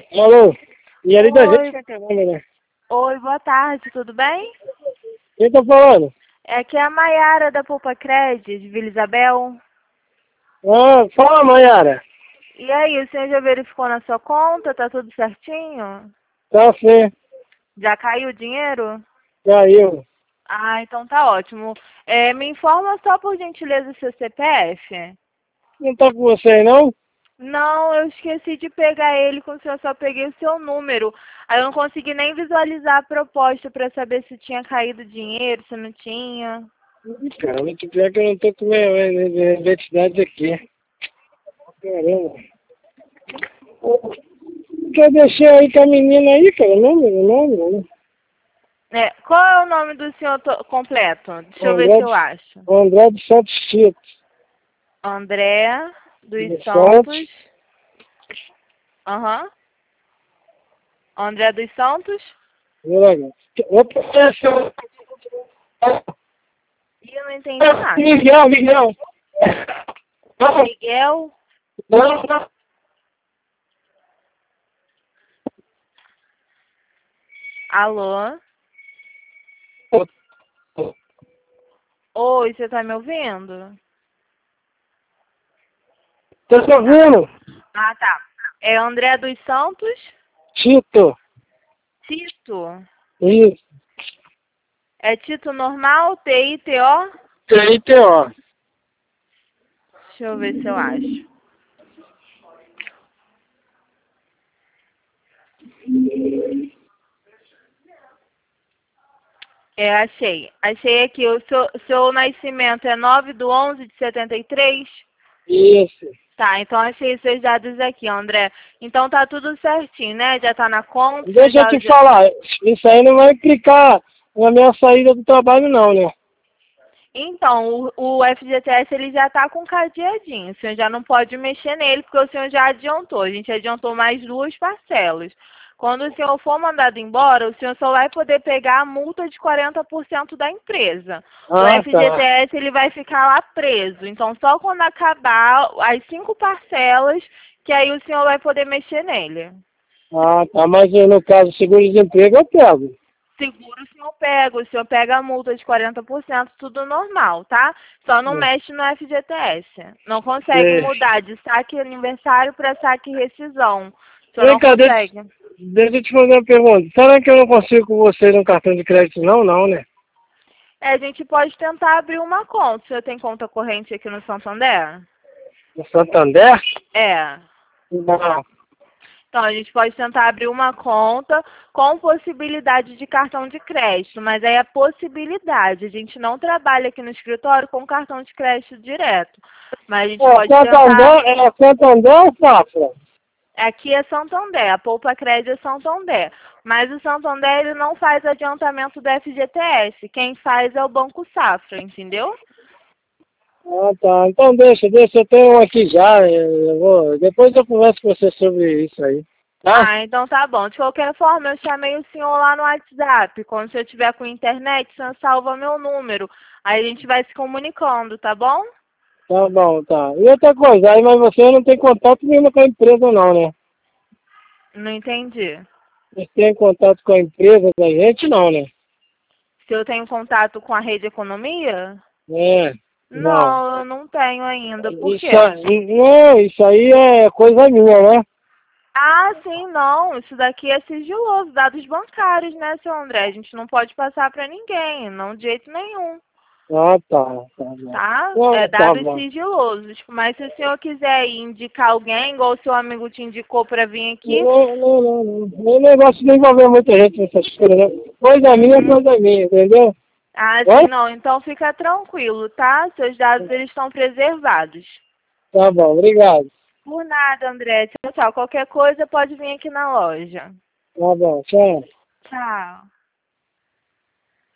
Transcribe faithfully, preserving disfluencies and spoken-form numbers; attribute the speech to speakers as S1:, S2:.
S1: Alô? E ali da gente
S2: Oi,
S1: tá acabando, né?
S2: oi, boa tarde, tudo bem?
S1: Quem tá falando?
S2: É que é a Maiara da Poupa Cred, de Vila Isabel.
S1: Ah, fala, Mayara.
S2: E aí, o senhor já verificou na sua conta? Tá tudo certinho?
S1: Tá sim,
S2: Já caiu o dinheiro?
S1: caiu.
S2: Ah, então tá ótimo. É, me informa só por gentileza o seu C P F.
S1: Não tá com você aí, não?
S2: Não, eu esqueci de pegar ele com o senhor, só peguei o seu número. Aí eu não consegui nem visualizar a proposta para saber se tinha caído dinheiro, se não tinha.
S1: Ih, cara, muito pior que eu não tô com minha minha- minha identidade aqui. Caramba. Que eu deixei aí com a menina aí, cara, o nome, o nome, né?
S2: É, qual é o nome do senhor to- completo? Deixa eu ver
S1: André
S2: se eu
S1: de,
S2: acho.
S1: André de Santos Tito.
S2: André dos
S1: De
S2: Santos.
S1: Santos.
S2: Aham. André dos Santos.
S1: Olha, outra pessoa.
S2: E eu não entendi nada.
S1: Miguel, Miguel. Não,
S2: Miguel.
S1: não, não.
S2: Alô? Oi, você tá me ouvindo?
S1: Tô te
S2: Ah,
S1: ouvindo?
S2: ah, tá. É André dos Santos.
S1: Tito.
S2: Tito.
S1: Isso.
S2: É Tito normal? T I T O?
S1: T I T O.
S2: Deixa eu ver se eu acho. É, achei. Achei aqui. O seu, seu nascimento é nove do onze de setenta e três?
S1: Isso.
S2: Tá, então achei os seus dados aqui, André. Então tá tudo certinho, né? Já tá na conta, você
S1: Deixa eu
S2: já,
S1: te
S2: já...
S1: falar. Isso aí não vai clicar na minha saída do trabalho, não, né?
S2: Então, o, o F G T S ele já tá com cadeadinho. O senhor já não pode mexer nele, porque o senhor já adiantou. A gente adiantou mais duas parcelas. Quando o senhor for mandado embora, o senhor só vai poder pegar a multa de quarenta por cento da empresa. O
S1: Ah, tá.
S2: F G T S ele vai ficar lá preso. Então, só quando acabar as cinco parcelas, que aí o senhor vai poder mexer nele.
S1: Ah, tá. Mas eh, no caso, seguro-desemprego eu pego.
S2: Seguro o senhor pega, o senhor pega a multa de quarenta por cento, tudo normal, tá? Só não
S1: Hum.
S2: mexe no F G T S. Não consegue
S1: Sei.
S2: mudar de saque aniversário para saque rescisão. O senhor
S1: Vem
S2: não
S1: cá, deixa,
S2: consegue.
S1: deixa eu te fazer uma pergunta. Será que eu não consigo com vocês um cartão de crédito? Não, não, né?
S2: É, a gente pode tentar abrir uma conta. O senhor tem conta corrente aqui no Santander?
S1: No Santander?
S2: É.
S1: Não.
S2: Então, a gente pode tentar abrir uma conta com possibilidade de cartão de crédito, mas aí é possibilidade. A gente não trabalha aqui no escritório com cartão de crédito direto. Mas a gente
S1: É
S2: pode tentar.
S1: Santander, é Santander ou Safra?
S2: Aqui é Santander, a Poupa Cred é Santander. Mas o Santander ele não faz adiantamento do F G T S. Quem faz é o Banco Safra, entendeu?
S1: Ah, tá. Então deixa, deixa. Eu tenho um aqui já. Eu vou, depois eu converso com você sobre isso aí. Tá?
S2: Ah, então tá bom. De qualquer forma, eu chamei o senhor lá no WhatsApp. Quando o senhor tiver com internet, o senhor salva meu número. Aí a gente vai se comunicando, tá bom?
S1: Tá bom, tá. E outra coisa, aí, mas você não tem contato nenhum com a empresa não, né?
S2: Não entendi.
S1: Você tem contato com a empresa da gente não, né?
S2: Se eu tenho contato com a Rede Economia?
S1: É, não.
S2: Não, eu não tenho ainda. Por
S1: Isso,
S2: quê?
S1: aí- não, isso aí é coisa minha, né?
S2: Ah, sim, não. Isso daqui é sigiloso, dados bancários, né, seu André? A gente não pode passar para ninguém, não de jeito nenhum,
S1: Ah, tá, tá bom.
S2: tá? É
S1: Não, tá
S2: dados
S1: bom.
S2: sigilosos. Mas se o senhor quiser indicar alguém, igual o seu amigo te indicou para vir aqui,
S1: Não, não, não, não. Meu negócio de envolver muita gente nessas coisas, né? Coisa minha é
S2: uhum.
S1: coisa minha, entendeu?
S2: Ah, sim,
S1: Oi?
S2: não. Então fica tranquilo, tá? Seus dados eles estão preservados.
S1: Tá bom, obrigado.
S2: Por nada, André. Tchau, tchau. Qualquer coisa pode vir aqui na loja.
S1: Tá bom, tchau.
S2: Tchau.